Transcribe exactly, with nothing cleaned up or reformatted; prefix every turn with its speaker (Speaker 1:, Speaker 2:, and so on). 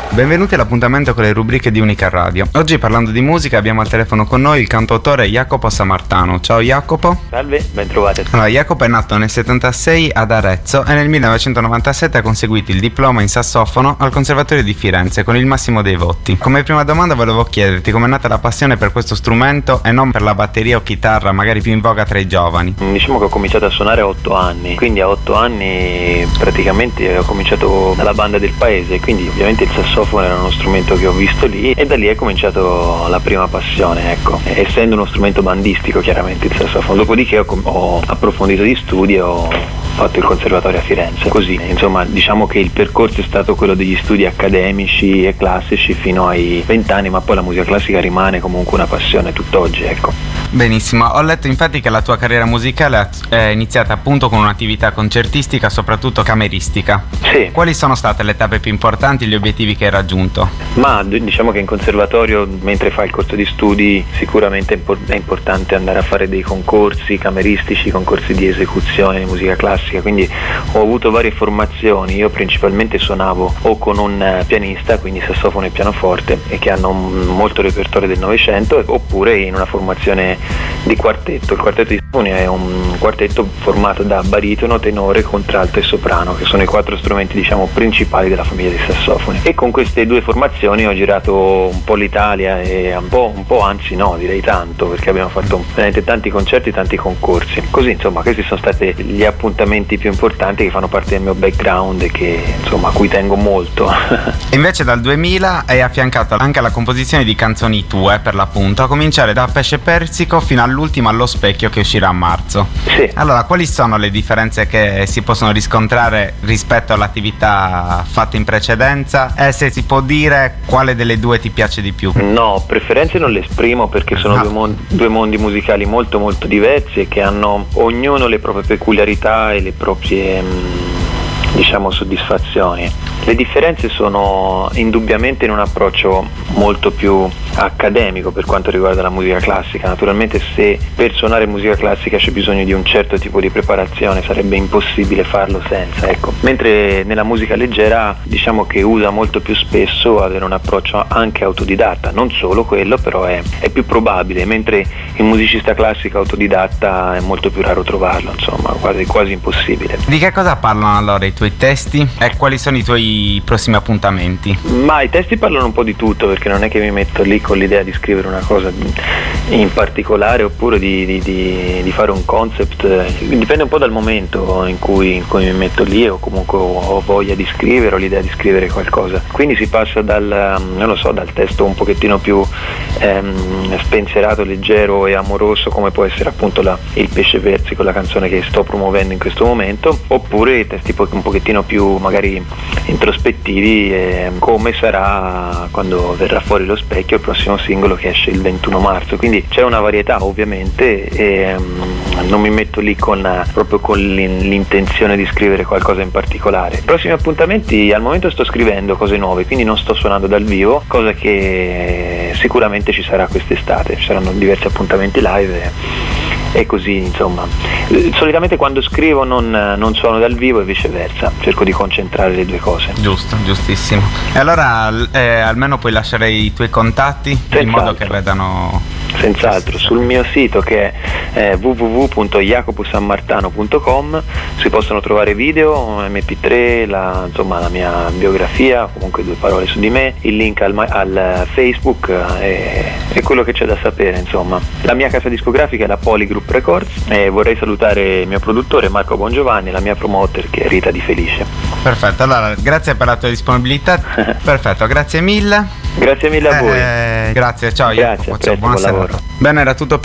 Speaker 1: Benvenuti all'appuntamento con le rubriche di Unica Radio. Oggi, parlando di musica, abbiamo al telefono con noi il cantautore Jacopo Sammartano. Ciao Jacopo.
Speaker 2: Salve, ben trovate.
Speaker 1: Allora, Jacopo è nato nel settantasei ad Arezzo e nel millenovecentonovantasette ha conseguito il diploma in sassofono al Conservatorio di Firenze con il massimo dei voti. Come prima domanda volevo chiederti come è nata la passione per questo strumento e non per la batteria o chitarra, magari più in voga tra i giovani.
Speaker 2: Diciamo che ho cominciato a suonare a otto anni, quindi a otto anni praticamente ho cominciato dalla banda del paese, quindi ovviamente il sassofono era uno strumento che ho visto lì e da lì è cominciato la prima passione, ecco, essendo uno strumento bandistico chiaramente il sassofono. Dopodiché ho, ho approfondito di studi e ho fatto il conservatorio a Firenze, così insomma diciamo che il percorso è stato quello degli studi accademici e classici fino ai vent'anni, ma poi la musica classica rimane comunque una passione tutt'oggi, ecco.
Speaker 1: Benissimo, ho letto infatti che la tua carriera musicale è iniziata appunto con un'attività concertistica, soprattutto cameristica.
Speaker 2: Sì.
Speaker 1: Quali sono state le tappe più importanti e gli obiettivi che hai raggiunto?
Speaker 2: Ma diciamo che in conservatorio, mentre fai il corso di studi, sicuramente è importante andare a fare dei concorsi cameristici, concorsi di esecuzione di musica classica, quindi ho avuto varie formazioni. Io principalmente suonavo o con un pianista, quindi sassofono e pianoforte, e che hanno molto repertorio del Novecento, oppure in una formazione di quartetto. Il quartetto di sassofono è un quartetto formato da baritono, tenore, contralto e soprano, che sono i quattro strumenti diciamo principali della famiglia dei sassofoni. E con queste due formazioni ho girato un po' l'Italia e un po', un po' anzi no, direi tanto, perché abbiamo fatto veramente tanti concerti, tanti concorsi. Così insomma questi sono stati gli appuntamenti più importanti che fanno parte del mio background e che insomma a cui tengo molto.
Speaker 1: E invece dal duemila hai affiancato anche alla composizione di canzoni tue, per l'appunto, a cominciare da Pesce Persico fino all'ultimo Allo Specchio, che uscirà a marzo.
Speaker 2: Sì.
Speaker 1: Allora, quali sono le differenze che si possono riscontrare rispetto all'attività fatta in precedenza, e se si può dire quale delle due ti piace di più?
Speaker 2: No, preferenze non le esprimo, perché sono
Speaker 1: no.
Speaker 2: due, mon- due mondi musicali molto molto diversi e che hanno ognuno le proprie peculiarità e le proprie mh, diciamo soddisfazioni. Le differenze sono indubbiamente in un approccio molto più accademico per quanto riguarda la musica classica. Naturalmente se per suonare musica classica c'è bisogno di un certo tipo di preparazione, sarebbe impossibile farlo senza, ecco. Mentre nella musica leggera diciamo che usa molto più spesso avere un approccio anche autodidatta, non solo quello, però è, è più probabile, mentre il musicista classico autodidatta è molto più raro trovarlo, insomma, quasi, quasi impossibile.
Speaker 1: Di che cosa parlano allora i tuoi testi e quali sono i tuoi i prossimi appuntamenti?
Speaker 2: Ma i testi parlano un po' di tutto, perché non è che mi metto lì con l'idea di scrivere una cosa in particolare oppure di, di, di, di fare un concept. Dipende un po' dal momento in cui, in cui mi metto lì, o comunque ho voglia di scrivere, ho l'idea di scrivere qualcosa. Quindi si passa dal, non lo so, dal testo un pochettino più ehm, spensierato, leggero e amoroso, come può essere appunto la, il Pesce Persico, la canzone che sto promuovendo in questo momento, oppure testi un pochettino più magari introspettivi, eh, come sarà quando verrà fuori Lo Specchio, il prossimo singolo che esce il ventuno marzo. Quindi c'è una varietà ovviamente e um, non mi metto lì con proprio con l'intenzione di scrivere qualcosa in particolare. I prossimi appuntamenti, al momento sto scrivendo cose nuove, quindi non sto suonando dal vivo, cosa che sicuramente ci sarà quest'estate. Ci saranno diversi appuntamenti live e, e così insomma. Solitamente quando scrivo non, non suono dal vivo e viceversa, cerco di concentrare le due cose.
Speaker 1: Giusto, giustissimo. E allora eh, almeno puoi lasciare i tuoi contatti in modo che vedano.
Speaker 2: Senz'altro, sul mio sito che è w w w punto jacopo sammartano punto com si possono trovare video, emme pi tre, la, insomma la mia biografia, comunque due parole su di me, il link al, al Facebook e, e quello che c'è da sapere, insomma. La mia casa discografica è la Polygroup Records e vorrei salutare il mio produttore Marco Bongiovanni e la mia promoter che è Rita Di Felice.
Speaker 1: Perfetto, allora grazie per la tua disponibilità. Perfetto, grazie mille.
Speaker 2: Grazie mille a voi.
Speaker 1: Eh, grazie, ciao.
Speaker 2: Grazie,
Speaker 1: Jacopo, ciao, buona serata.
Speaker 2: lavoro.
Speaker 1: Bene, era tutto.